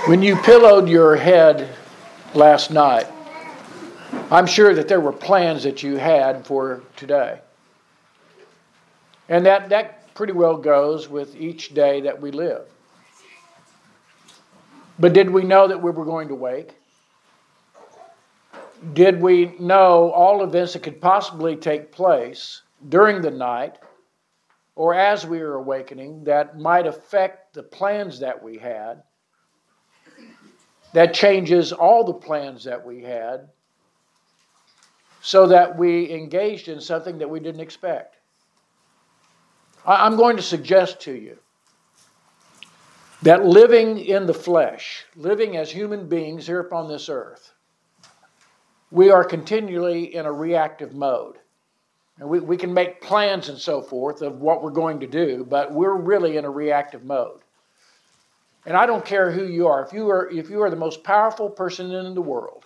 When you pillowed your head last night, I'm sure that there were plans that you had for today. And that pretty well goes with each day that we live. But did we know that we were going to wake? Did we know all events that could possibly take place during the night or as we were awakening that might affect the plans that we had, that changes all the plans that we had, so that we engaged in something that we didn't expect? I'm going to suggest to you that living in the flesh, living as human beings here upon this earth, we are continually in a reactive mode. And we can make plans and so forth of what we're going to do, but we're really in a reactive mode. And I don't care who you are. If you are the most powerful person in the world,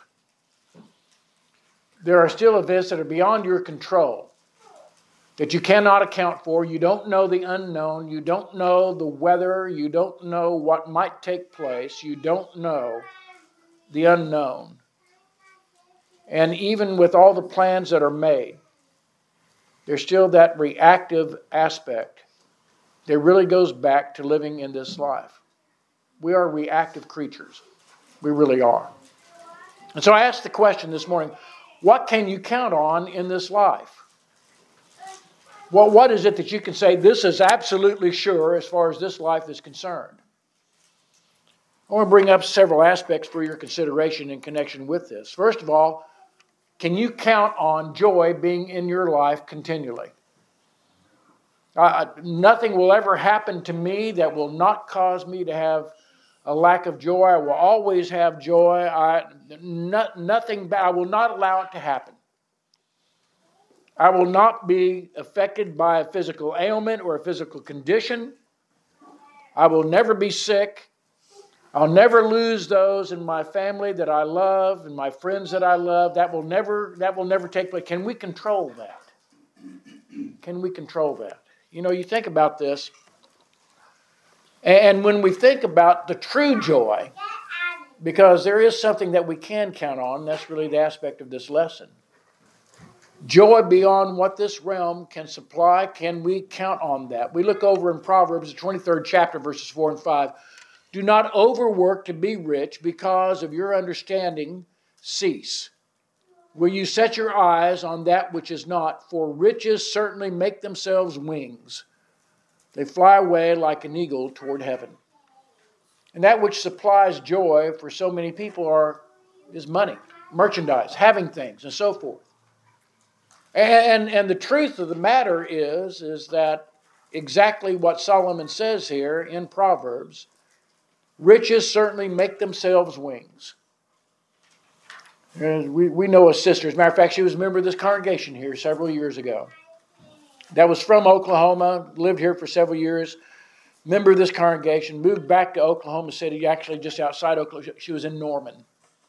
there are still events that are beyond your control that you cannot account for. You don't know the unknown. You don't know the weather. You don't know what might take place. You don't know the unknown. And even with all the plans that are made, there's still that reactive aspect that really goes back to living in this life. We are reactive creatures. We really are. And so I asked the question this morning, what can you count on in this life? Well, what is it that you can say, this is absolutely sure as far as this life is concerned? I want to bring up several aspects for your consideration in connection with this. First of all, can you count on joy being in your life continually? Nothing will ever happen to me that will not cause me to have a lack of joy. I will always have joy. I will not allow it to happen. I will not be affected by a physical ailment or a physical condition. I will never be sick. I'll never lose those in my family that I love and my friends that I love. That will never take place. Can we control that? Can we control that? You know, you think about this, and when we think about the true joy, because there is something that we can count on, that's really the aspect of this lesson. Joy beyond what this realm can supply, can we count on that? We look over in Proverbs, the 23rd chapter, verses 4 and 5. Do not overwork to be rich, because of your understanding cease. Will you set your eyes on that which is not? For riches certainly make themselves wings. They fly away like an eagle toward heaven. And that which supplies joy for so many people is money, merchandise, having things, and so forth. And the truth of the matter is that exactly what Solomon says here in Proverbs, riches certainly make themselves wings. We know a sister. As a matter of fact, she was a member of this congregation here several years ago. That was from Oklahoma, lived here for several years, member of this congregation, moved back to Oklahoma City, actually just outside Oklahoma. She was in Norman,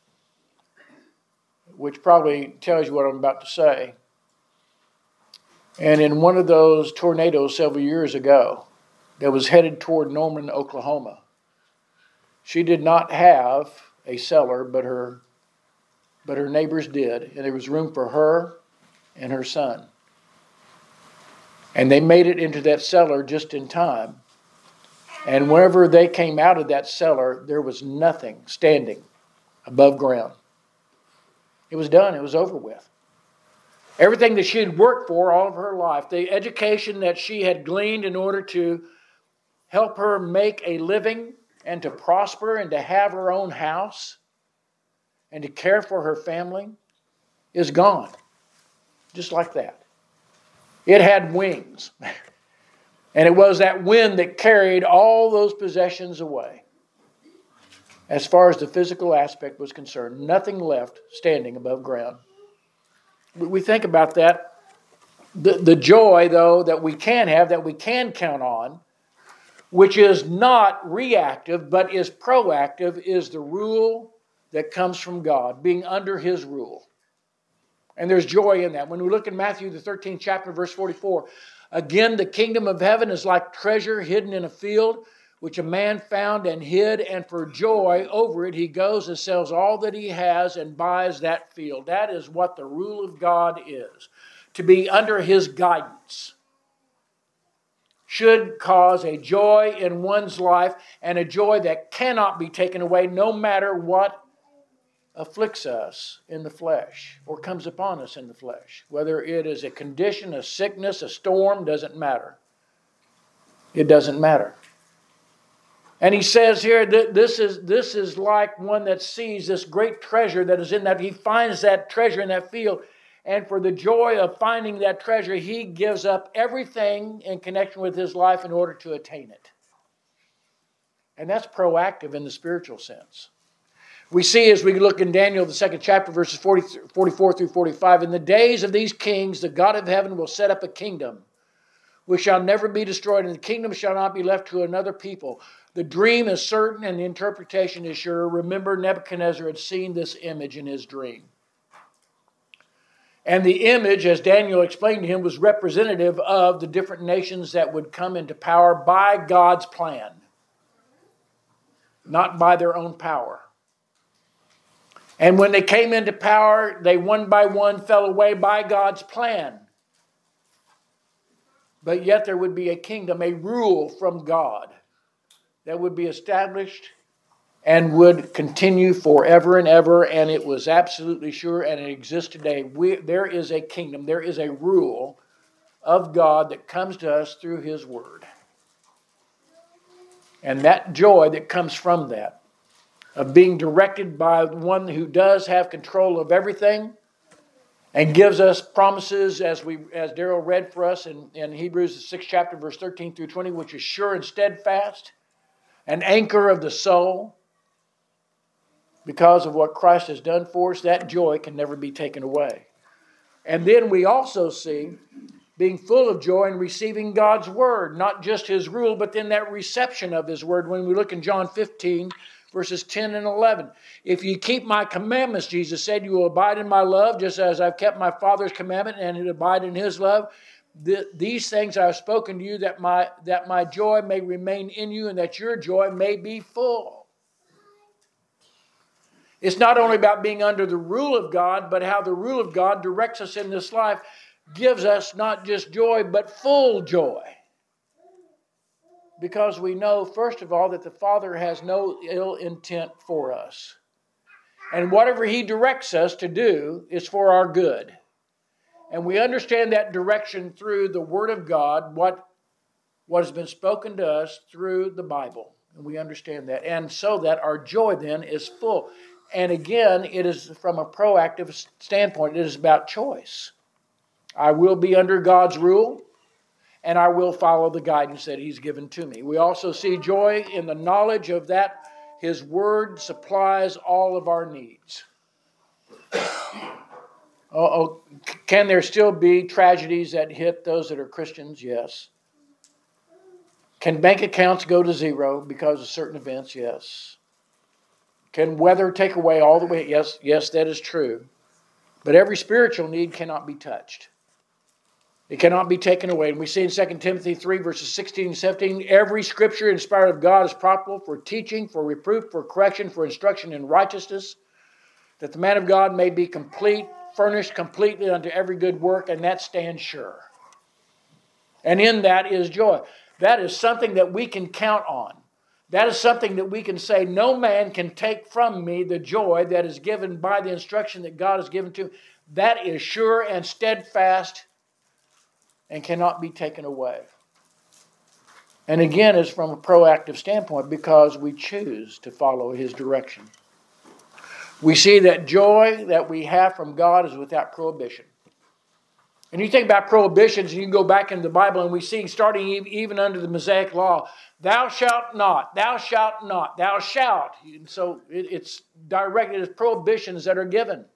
which probably tells you what I'm about to say. And in one of those tornadoes several years ago that was headed toward Norman, Oklahoma, she did not have a cellar, but her neighbors did, and there was room for her and her son. And they made it into that cellar just in time. And whenever they came out of that cellar, there was nothing standing above ground. It was done. It was over with. Everything that she had worked for all of her life, the education that she had gleaned in order to help her make a living and to prosper and to have her own house and to care for her family, is gone. Just like that. It had wings. And it was that wind that carried all those possessions away. As far as the physical aspect was concerned, nothing left standing above ground. We think about that. The joy, though, that we can have, that we can count on, which is not reactive but is proactive, is the rule that comes from God, being under His rule. And there's joy in that. When we look in Matthew, the 13th chapter, verse 44, again, the kingdom of heaven is like treasure hidden in a field, which a man found and hid, and for joy over it he goes and sells all that he has and buys that field. That is what the rule of God is. To be under his guidance should cause a joy in one's life, and a joy that cannot be taken away no matter what afflicts us in the flesh or comes upon us in the flesh. Whether it is a condition, a sickness, a storm, doesn't matter. It doesn't matter. And he says here that this is like one that sees this great treasure that is in that. He finds that treasure in that field. And for the joy of finding that treasure, he gives up everything in connection with his life in order to attain it. And that's proactive in the spiritual sense. We see as we look in Daniel, the 2nd chapter, verses 44 through 45, in the days of these kings, the God of heaven will set up a kingdom which shall never be destroyed, and the kingdom shall not be left to another people. The dream is certain and the interpretation is sure. Remember, Nebuchadnezzar had seen this image in his dream. And the image, as Daniel explained to him, was representative of the different nations that would come into power by God's plan, not by their own power. And when they came into power, they one by one fell away by God's plan. But yet there would be a kingdom, a rule from God that would be established and would continue forever and ever. And it was absolutely sure, and it exists today. There is a kingdom, there is a rule of God that comes to us through his word. And that joy that comes from that, of being directed by one who does have control of everything and gives us promises, as Daryl read for us in Hebrews, the 6th chapter, verse 13 through 20, which is sure and steadfast, an anchor of the soul. Because of what Christ has done for us, that joy can never be taken away. And then we also see being full of joy and receiving God's word, not just his rule, but then that reception of his word. When we look in John 15, verses 10 and 11. If you keep my commandments, Jesus said, you will abide in my love, just as I've kept my Father's commandment and abide in his love. These things I have spoken to you, that my joy may remain in you and that your joy may be full. It's not only about being under the rule of God, but how the rule of God directs us in this life, gives us not just joy, but full joy. Because we know, first of all, that the Father has no ill intent for us. And whatever he directs us to do is for our good. And we understand that direction through the Word of God, what has been spoken to us through the Bible. And we understand that. And so that our joy then is full. And again, it is from a proactive standpoint. It is about choice. I will be under God's rule, and I will follow the guidance that he's given to me. We also see joy in the knowledge of that his word supplies all of our needs. Can there still be tragedies that hit those that are Christians? Yes. Can bank accounts go to zero because of certain events? Yes. Can weather take away all the way? Yes, that is true. But every spiritual need cannot be touched. It cannot be taken away. And we see in 2 Timothy 3, verses 16 and 17, every scripture inspired of God is profitable for teaching, for reproof, for correction, for instruction in righteousness, that the man of God may be complete, furnished completely unto every good work, and that stands sure. And in that is joy. That is something that we can count on. That is something that we can say, no man can take from me the joy that is given by the instruction that God has given to me. That is sure and steadfast and cannot be taken away. And again, it's from a proactive standpoint because we choose to follow his direction. We see that joy that we have from God is without prohibition. And you think about prohibitions, and you can go back into the Bible, and we see, starting even under the Mosaic law, thou shalt not, thou shalt not, thou shalt. And so it's directed as prohibitions that are given.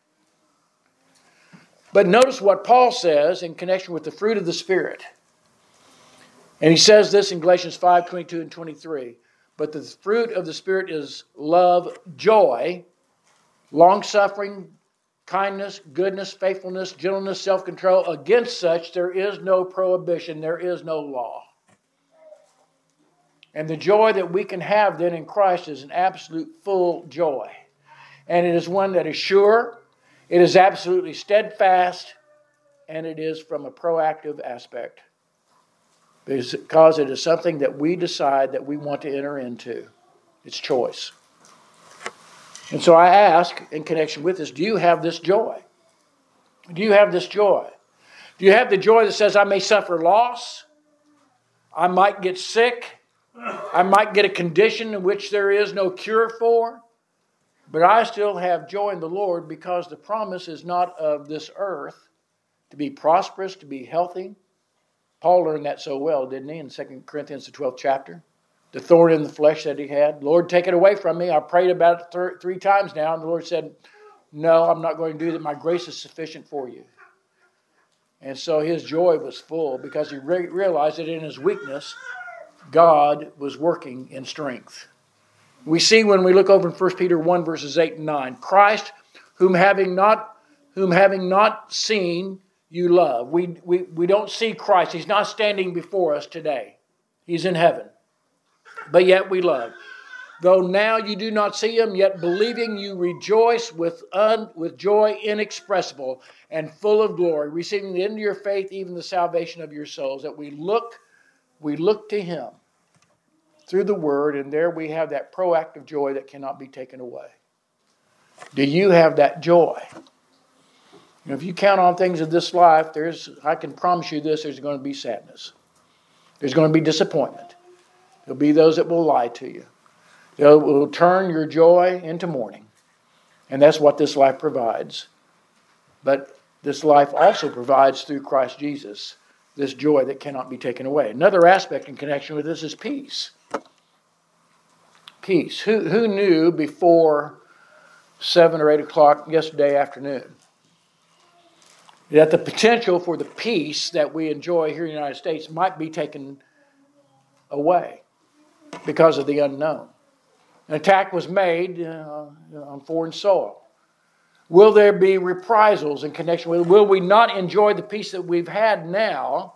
But notice what Paul says in connection with the fruit of the Spirit. And he says this in Galatians 5, 22 and 23. But the fruit of the Spirit is love, joy, long-suffering, kindness, goodness, faithfulness, gentleness, self-control. Against such there is no prohibition, there is no law. And the joy that we can have then in Christ is an absolute full joy. And it is one that is sure, it is absolutely steadfast, and it is from a proactive aspect. Because it is something that we decide that we want to enter into. It's choice. And so I ask, in connection with this, do you have this joy? Do you have this joy? Do you have the joy that says, I may suffer loss, I might get sick, I might get a condition in which there is no cure for, but I still have joy in the Lord because the promise is not of this earth to be prosperous, to be healthy. Paul learned that so well, didn't he, in 2 Corinthians, the 12th chapter? The thorn in the flesh that he had. Lord, take it away from me. I prayed about it 3 times now, and the Lord said, no, I'm not going to do that. My grace is sufficient for you. And so his joy was full because he realized that in his weakness, God was working in strength. We see when we look over in 1 Peter 1, verses 8 and 9, Christ, whom having not seen, you love. We don't see Christ. He's not standing before us today. He's in heaven. But yet we love. Though now you do not see him, yet believing you rejoice with joy inexpressible and full of glory, receiving the end of your faith, even the salvation of your souls. That we look to him through the word, and there we have that proactive joy that cannot be taken away. Do you have that joy? If you count on things of this life, I can promise you this, there's going to be sadness. There's going to be disappointment. There'll be those that will lie to you. They will turn your joy into mourning. And that's what this life provides. But this life also provides through Christ Jesus this joy that cannot be taken away. Another aspect in connection with this is peace. Peace. Who knew before 7 or 8 o'clock yesterday afternoon that the potential for the peace that we enjoy here in the United States might be taken away because of the unknown? An attack was made on foreign soil. Will there be reprisals in connection with it? Will we not enjoy the peace that we've had now,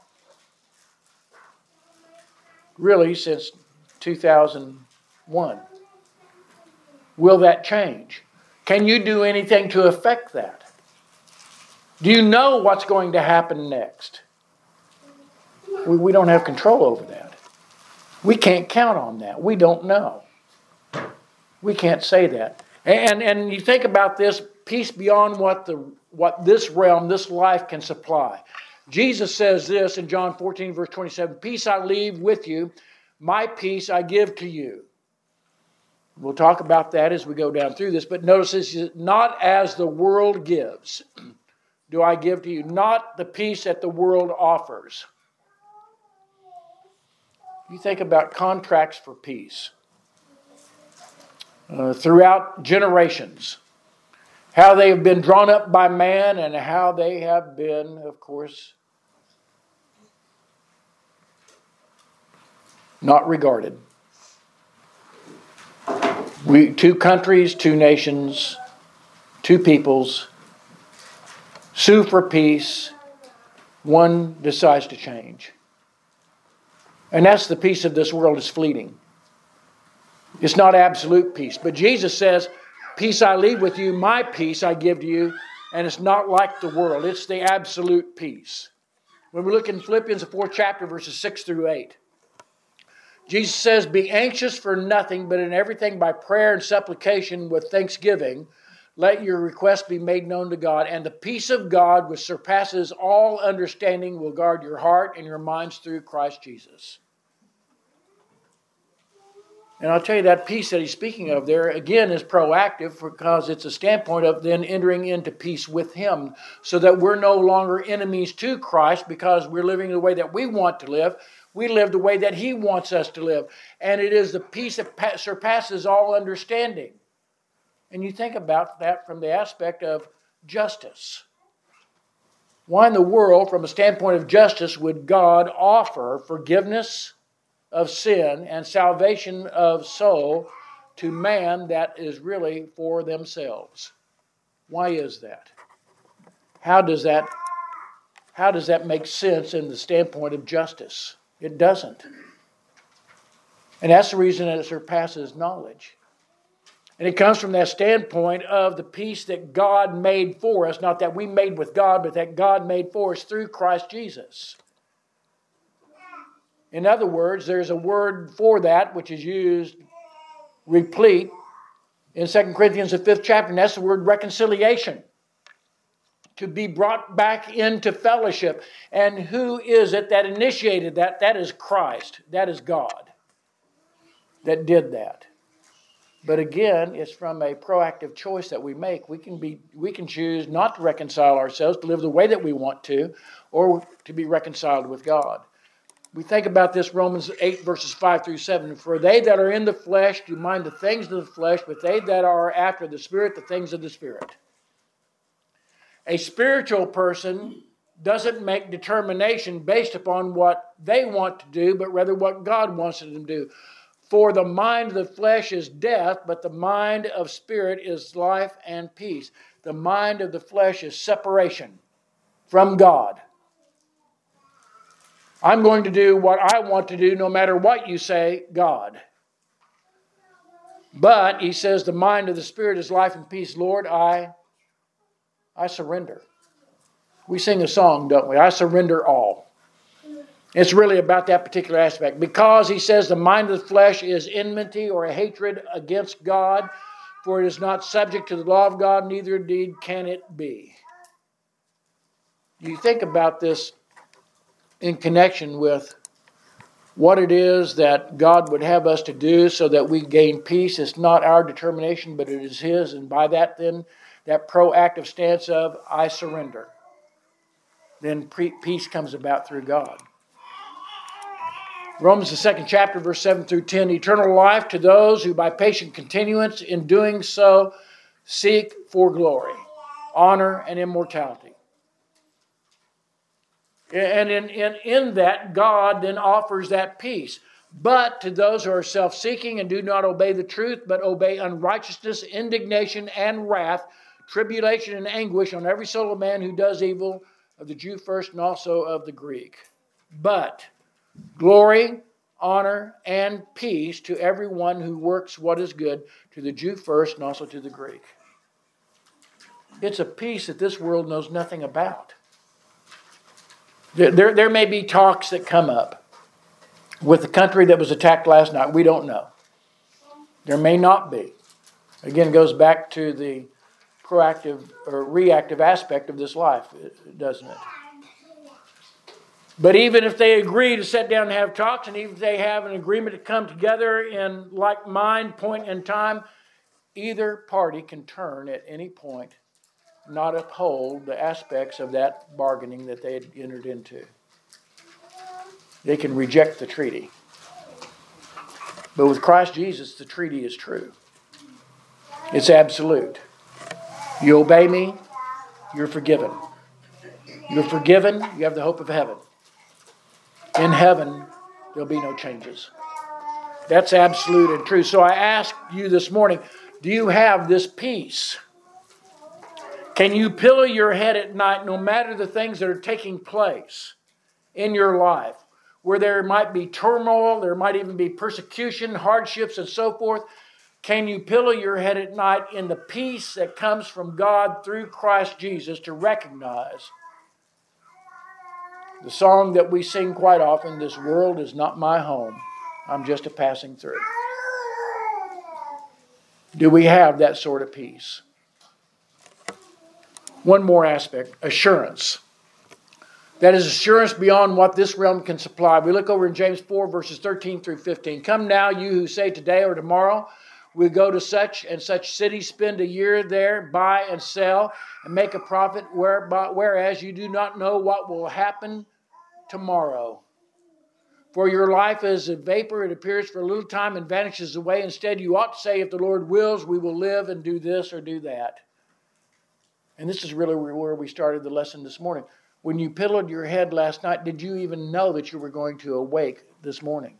really since 2001? Will that change? Can you do anything to affect that? Do you know what's going to happen next? We don't have control over that. We can't count on that. We don't know. We can't say that. And you think about this, peace beyond what this realm, this life can supply. Jesus says this in John 14, verse 27, peace I leave with you, my peace I give to you. We'll talk about that as we go down through this, but notice this is not as the world gives. Do I give to you? Not the peace that the world offers. You think about contracts for peace. Throughout generations, how they have been drawn up by man and how they have been, of course, not regarded. 2 countries, 2 nations, 2 peoples sue for peace. One decides to change. And that's the peace of this world is fleeting. It's not absolute peace. But Jesus says, peace I leave with you, my peace I give to you. And it's not like the world. It's the absolute peace. When we look in Philippians, the 4th chapter, verses 6 through 8. Jesus says, be anxious for nothing, but in everything by prayer and supplication with thanksgiving, let your requests be made known to God. And the peace of God, which surpasses all understanding, will guard your heart and your minds through Christ Jesus. And I'll tell you, that peace that he's speaking of there, again, is proactive because it's a standpoint of then entering into peace with him so that we're no longer enemies to Christ because we're living the way that we want to live. We live the way that he wants us to live. And it is the peace that surpasses all understanding. And you think about that from the aspect of justice. Why in the world, from a standpoint of justice, would God offer forgiveness of sin and salvation of soul to man that is really for themselves? Why is that? How does that make sense in the standpoint of justice? It doesn't. And that's the reason that it surpasses knowledge. And it comes from that standpoint of the peace that God made for us, not that we made with God, but that God made for us through Christ Jesus. In other words, there's a word for that which is used, replete, in 2 Corinthians, the 5th chapter, and that's the word reconciliation. To be brought back into fellowship. And who is it that initiated that? That is Christ. That is God that did that. But again, it's from a proactive choice that we make. We can choose not to reconcile ourselves, to live the way that we want to, or to be reconciled with God. We think about this, Romans 8, verses 5 through 7. For they that are in the flesh do mind the things of the flesh, but they that are after the Spirit, the things of the Spirit. A spiritual person doesn't make determination based upon what they want to do, but rather what God wants them to do. For the mind of the flesh is death, but the mind of spirit is life and peace. The mind of the flesh is separation from God. I'm going to do what I want to do no matter what you say, God. But, he says, the mind of the Spirit is life and peace. Lord, I surrender. We sing a song, don't we? I surrender all. It's really about that particular aspect. Because, he says, the mind of the flesh is enmity or a hatred against God, for it is not subject to the law of God, neither indeed can it be. You think about this in connection with what it is that God would have us to do so that we gain peace. It's not our determination, but it is His. And by that then, that proactive stance of, I surrender. Then peace comes about through God. Romans, the 2nd chapter, verse 7 through 10. Eternal life to those who by patient continuance in doing so seek for glory, honor, and immortality. And in that, God then offers that peace. But to those who are self-seeking and do not obey the truth, but obey unrighteousness, indignation, and wrath, tribulation and anguish on every soul of man who does evil, of the Jew first and also of the Greek. But glory, honor, and peace to everyone who works what is good, to the Jew first and also to the Greek. It's a peace that this world knows nothing about. There may be talks that come up with the country that was attacked last night. We don't know. There may not be. Again, it goes back to the proactive or reactive aspect of this life, doesn't it? But even if they agree to sit down and have talks, and even if they have an agreement to come together in like mind, point in time, either party can turn at any point, not uphold the aspects of that bargaining that they had entered into. They can reject the treaty. But with Christ Jesus, the treaty is true. It's absolute. You obey me, you're forgiven. You're forgiven, you have the hope of heaven. In heaven, there'll be no changes. That's absolute and true. So I ask you this morning, do you have this peace? Can you pillow your head at night no matter the things that are taking place in your life, where there might be turmoil, there might even be persecution, hardships, and so forth? Can you pillow your head at night in the peace that comes from God through Christ Jesus to recognize the song that we sing quite often, this world is not my home, I'm just a passing through? Do we have that sort of peace? One more aspect, assurance. That is assurance beyond what this realm can supply. We look over in James 4, verses 13 through 15. Come now, you who say today or tomorrow, we go to such and such city, spend a year there, buy and sell, and make a profit, whereas you do not know what will happen tomorrow. For your life is a vapor, it appears for a little time and vanishes away. Instead, you ought to say, if the Lord wills, we will live and do this or do that. And this is really where we started the lesson this morning. When you pillowed your head last night, did you even know that you were going to awake this morning?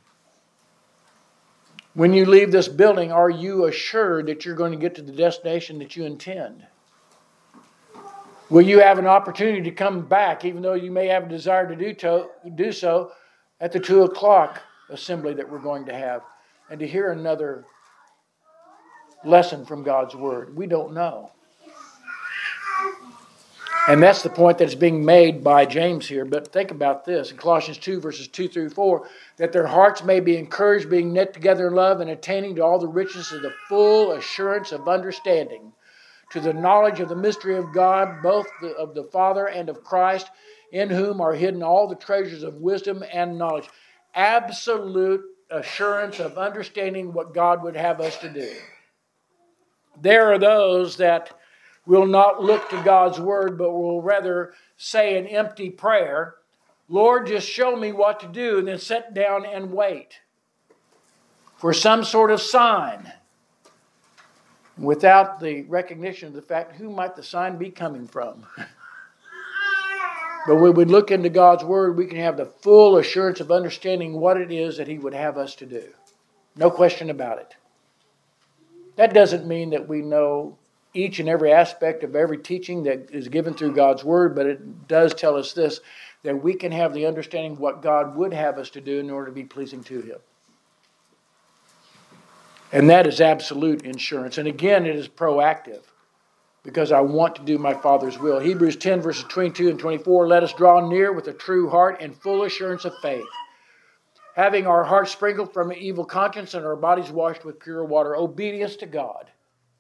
When you leave this building, are you assured that you're going to get to the destination that you intend? Will you have an opportunity to come back, even though you may have a desire to do so, at the 2 o'clock assembly that we're going to have? and to hear another lesson from God's Word? We don't know. And that's the point that's being made by James here. But think about this in Colossians 2, verses 2 through 4, that their hearts may be encouraged, being knit together in love and attaining to all the riches of the full assurance of understanding, to the knowledge of the mystery of God, both of the Father and of Christ, in whom are hidden all the treasures of wisdom and knowledge. Absolute assurance of understanding what God would have us to do. There are those that will not look to God's Word, but will rather say an empty prayer, Lord, just show me what to do, and then sit down and wait for some sort of sign, without the recognition of the fact, who might the sign be coming from? But when we look into God's Word, we can have the full assurance of understanding what it is that He would have us to do. No question about it. That doesn't mean that we know each and every aspect of every teaching that is given through God's Word, but it does tell us this, that we can have the understanding of what God would have us to do in order to be pleasing to Him. And that is absolute insurance. And again, it is proactive, because I want to do my Father's will. Hebrews 10, verses 22 and 24, let us draw near with a true heart and full assurance of faith, having our hearts sprinkled from an evil conscience and our bodies washed with pure water. Obedience to God.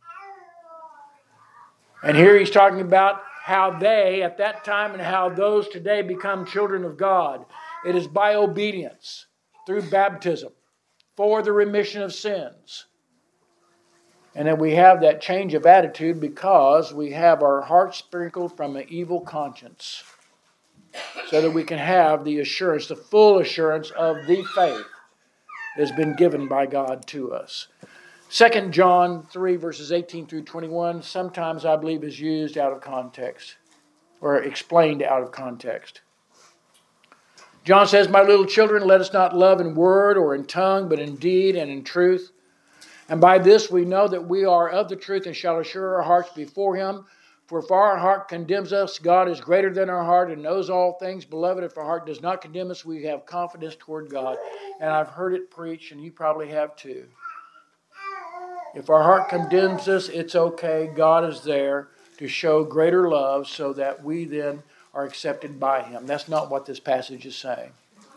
And here he's talking about how they, at that time, and how those today become children of God. It is by obedience, through baptism, for the remission of sins. And then we have that change of attitude because we have our hearts sprinkled from an evil conscience, so that we can have the assurance, the full assurance of the faith that has been given by God to us. 2 John 3, verses 18 through 21, sometimes I believe is used out of context, or explained out of context. John says, my little children, let us not love in word or in tongue, but in deed and in truth. And by this we know that we are of the truth and shall assure our hearts before Him. For if our heart condemns us, God is greater than our heart and knows all things. Beloved, if our heart does not condemn us, we have confidence toward God. And I've heard it preached, and you probably have too. If our heart condemns us, it's okay. God is there to show greater love so that we then are accepted by Him. That's not what this passage is saying.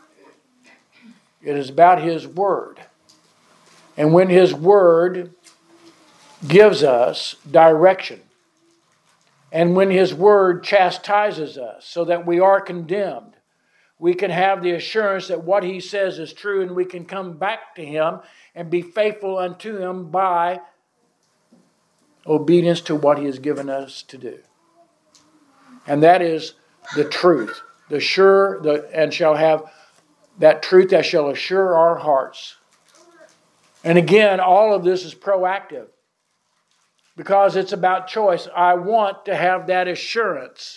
It is about His Word. And when His Word gives us direction, and when His Word chastises us so that we are condemned, we can have the assurance that what He says is true, and we can come back to Him and be faithful unto Him by obedience to what He has given us to do. And that is the truth. And shall have that truth that shall assure our hearts. And again, all of this is proactive, because it's about choice. I want to have that assurance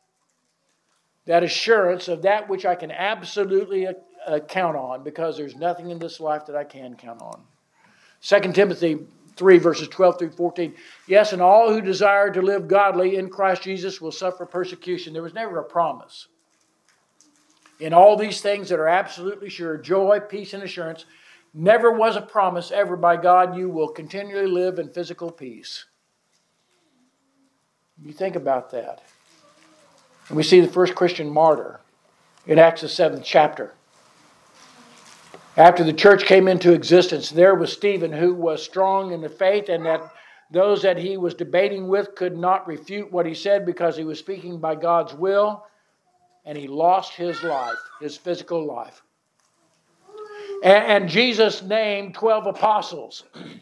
of that which I can absolutely count on, because there's nothing in this life that I can count on. 2 Timothy 3, verses 12 through 14. Yes, and all who desire to live godly in Christ Jesus will suffer persecution. There was never a promise. In all these things that are absolutely sure, joy, peace, and assurance, never was a promise ever by God you will continually live in physical peace. You think about that. And we see the first Christian martyr in Acts the 7th chapter. After the church came into existence, there was Stephen, who was strong in the faith, and that those that he was debating with could not refute what he said, because he was speaking by God's will, and he lost his life, his physical life. And Jesus named 12 apostles.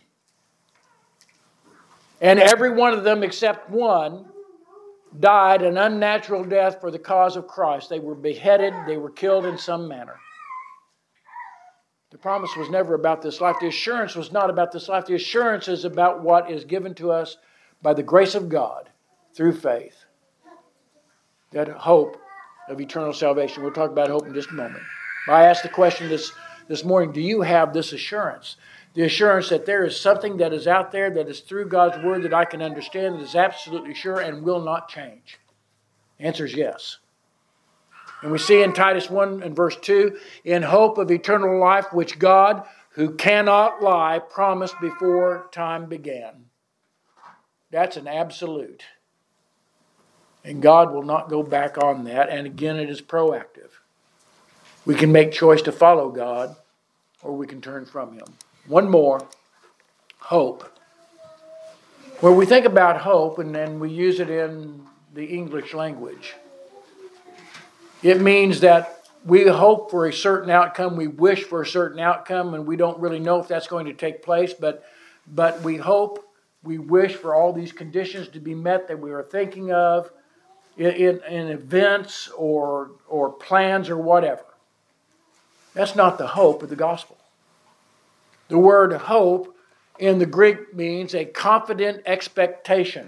And every one of them except one died an unnatural death for the cause of Christ. They were beheaded, they were killed in some manner. The promise was never about this life. The assurance was not about this life. The assurance is about what is given to us by the grace of God through faith. That hope of eternal salvation. We'll talk about hope in just a moment. I asked the question this morning, do you have this assurance? The assurance that there is something that is out there that is through God's Word that I can understand, that is absolutely sure and will not change. The answer is yes. And we see in Titus 1 and verse 2, in hope of eternal life, which God, who cannot lie, promised before time began. That's an absolute. And God will not go back on that. And again, it is proactive. We can make choice to follow God, or we can turn from Him. One more, hope. When we think about hope, and then we use it in the English language, it means that we hope for a certain outcome, we wish for a certain outcome, and we don't really know if that's going to take place, but we hope, we wish for all these conditions to be met that we are thinking of in events or plans or whatever. That's not the hope of the gospel. The word hope in the Greek means a confident expectation.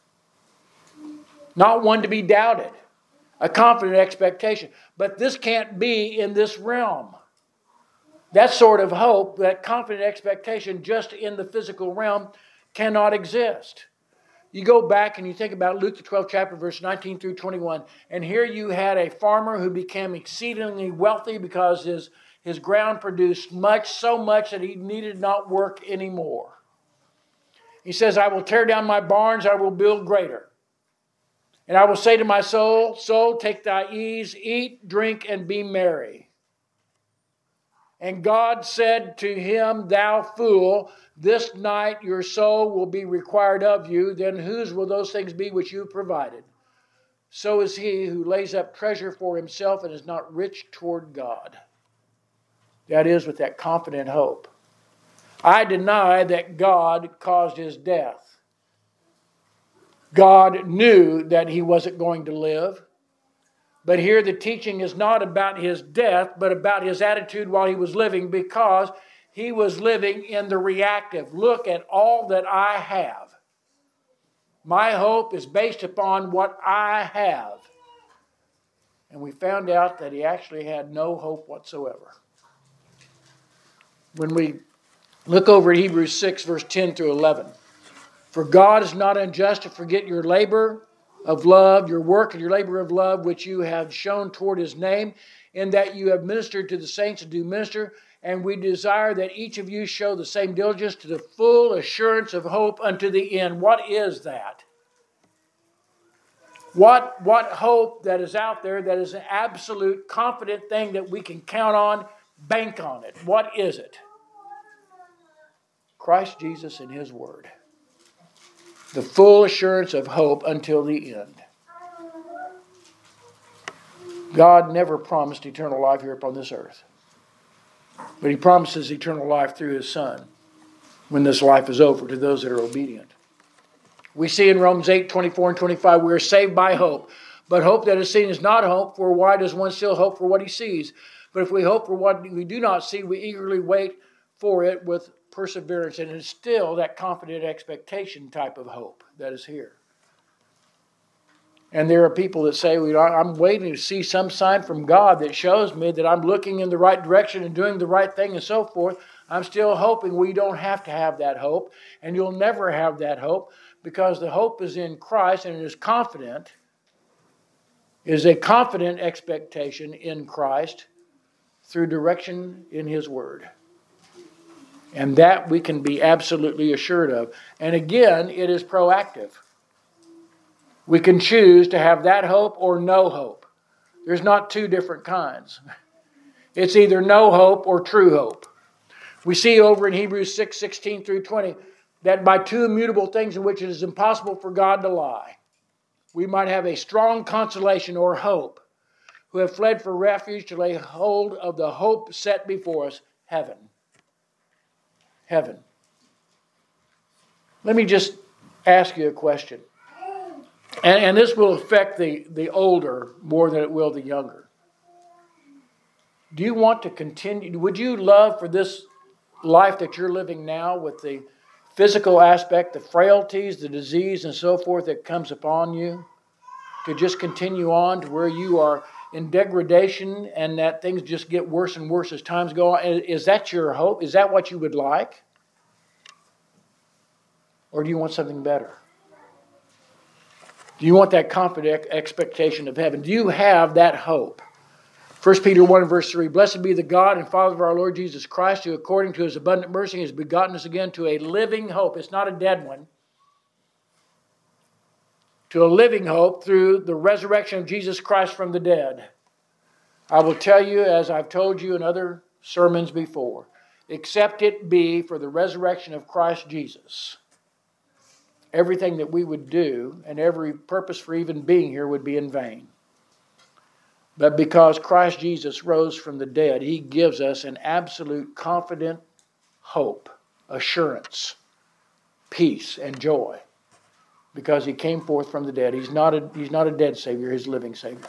Not one to be doubted. A confident expectation. But this can't be in this realm. That sort of hope, that confident expectation just in the physical realm cannot exist. You go back and you think about Luke the 12th chapter, verse 19 through 21, and here you had a farmer who became exceedingly wealthy because his ground produced much, so much that he needed not work anymore. He says, I will tear down my barns, I will build greater. And I will say to my soul, soul, take thy ease, eat, drink, and be merry. And God said to him, thou fool, this night your soul will be required of you. Then whose will those things be which you provided? So is he who lays up treasure for himself and is not rich toward God. That is, with that confident hope. I deny that God caused his death. God knew that he wasn't going to live. But here the teaching is not about his death, but about his attitude while he was living, because he was living in the reactive. Look at all that I have. My hope is based upon what I have. And we found out that he actually had no hope whatsoever. When we look over at Hebrews 6, verse 10 through 11. For God is not unjust to forget your labor of love, your work and your labor of love, which you have shown toward his name, in that you have ministered to the saints and do minister. And we desire that each of you show the same diligence to the full assurance of hope unto the end. What is that? What hope that is out there that is an absolute confident thing that we can count on, bank on it? What is it? Christ Jesus and his word. The full assurance of hope until the end. God never promised eternal life here upon this earth. But he promises eternal life through his Son when this life is over to those that are obedient. We see in Romans 8, 24 and 25, we are saved by hope. But hope that is seen is not hope, for why does one still hope for what he sees? But if we hope for what we do not see, we eagerly wait for it with perseverance. And it's still that confident expectation type of hope that is here. And there are people that say, I'm waiting to see some sign from God that shows me that I'm looking in the right direction and doing the right thing and so forth. I'm still hoping. We don't have to have that hope. And you'll never have that hope, because the hope is in Christ, and it is confident. It is a confident expectation in Christ through direction in his word. And that we can be absolutely assured of. And again, it is proactive. We can choose to have that hope or no hope. There's not two different kinds. It's either no hope or true hope. We see over in Hebrews 6, 16 through 20, that by two immutable things in which it is impossible for God to lie, we might have a strong consolation or hope, who have fled for refuge to lay hold of the hope set before us, heaven. Heaven. Let me just ask you a question. And this will affect the older more than it will the younger. Do you want to continue? Would you love for this life that you're living now, with the physical aspect, the frailties, the disease, and so forth that comes upon you, to just continue on to where you are in degradation and that things just get worse and worse as times go on? Is that your hope? Is that what you would like? Or do you want something better? Do you want that confident expectation of heaven? Do you have that hope? 1 Peter 1 and verse 3, blessed be the God and Father of our Lord Jesus Christ, who according to his abundant mercy has begotten us again to a living hope. It's not a dead one. To a living hope through the resurrection of Jesus Christ from the dead. I will tell you, as I've told you in other sermons before, except it be for the resurrection of Christ Jesus, everything that we would do and every purpose for even being here would be in vain. But because Christ Jesus rose from the dead, he gives us an absolute confident hope, assurance, peace, and joy. Because he came forth from the dead. He's not a dead Savior, he's a living Savior.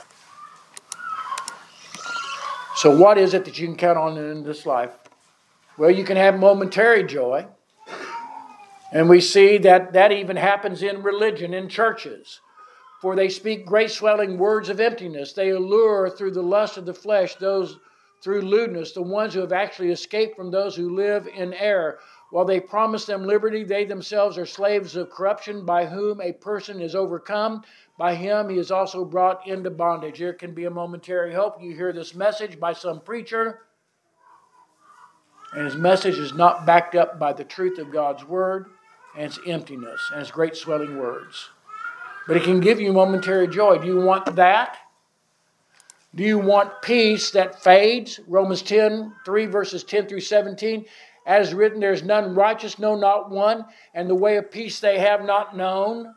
So what is it that you can count on in this life? Well, you can have momentary joy. And we see that even happens in religion, in churches. For they speak great swelling words of emptiness. They allure through the lust of the flesh, those through lewdness, the ones who have actually escaped from those who live in error. While they promise them liberty, they themselves are slaves of corruption, by whom a person is overcome. By him he is also brought into bondage. There can be a momentary hope. You hear this message by some preacher, and his message is not backed up by the truth of God's word, and it's emptiness, and it's great swelling words. But it can give you momentary joy. Do you want that? Do you want peace that fades? Romans 10:3 verses 10 through 17. As written, there is none righteous, no, not one, and the way of peace they have not known.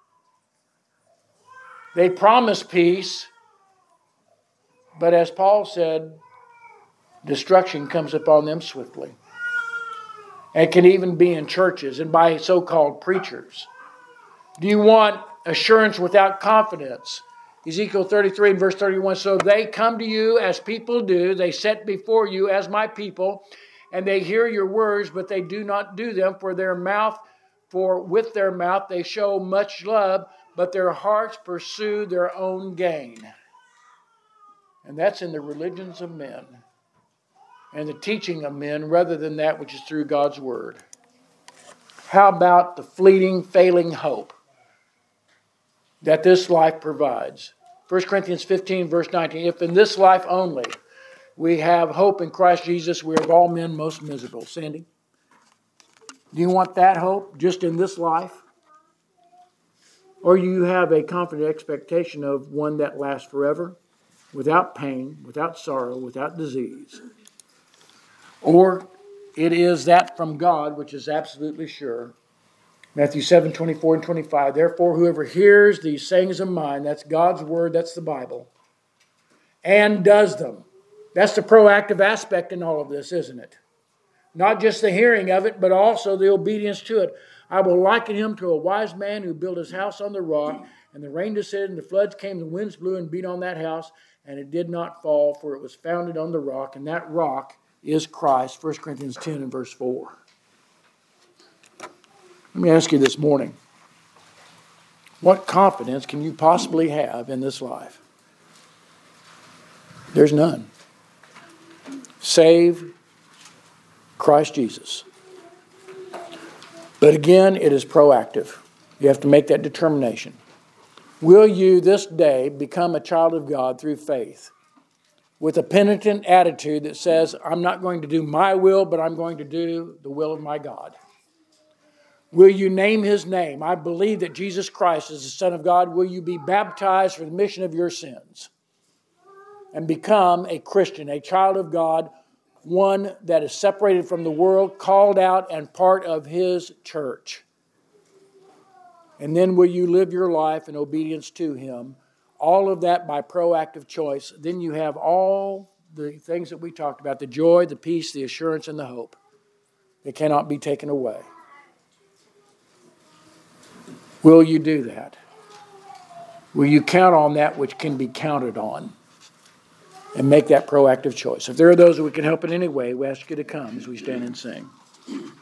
They promise peace, but as Paul said, destruction comes upon them swiftly. And it can even be in churches and by so-called preachers. Do you want assurance without confidence? Ezekiel 33 and verse 31. So they come to you as people do. They set before you as my people. And they hear your words, but they do not do them. For with their mouth they show much love, but their hearts pursue their own gain. And that's in the religions of men and the teaching of men rather than that which is through God's word. How about the fleeting, failing hope that this life provides? 1 Corinthians 15, verse 19. If in this life only we have hope in Christ Jesus, we are of all men most miserable. Sandy, do you want that hope just in this life? Or you have a confident expectation of one that lasts forever, without pain, without sorrow, without disease? Or it is that from God, which is absolutely sure. Matthew 7, 24 and 25. Therefore, whoever hears these sayings of mine, that's God's word, that's the Bible, and does them. That's the proactive aspect in all of this, isn't it? Not just the hearing of it, but also the obedience to it. I will liken him to a wise man who built his house on the rock, and the rain descended, and the floods came, the winds blew and beat on that house, and it did not fall, for it was founded on the rock, and that rock is Christ. 1 Corinthians 10 and verse 4. Let me ask you this morning, what confidence can you possibly have in this life? There's none. Save Christ Jesus. But again, it is proactive. You have to make that determination. Will you this day become a child of God through faith with a penitent attitude that says, I'm not going to do my will, but I'm going to do the will of my God? Will you name his name? I believe that Jesus Christ is the Son of God. Will you be baptized for the remission of your sins and become a Christian, a child of God, one that is separated from the world, called out and part of his church? And then will you live your life in obedience to him? All of that by proactive choice. Then you have all the things that we talked about, the joy, the peace, the assurance, and the hope. It cannot be taken away. Will you do that? Will you count on that which can be counted on and make that proactive choice? If there are those that we can help in any way, we ask you to come as we stand and sing.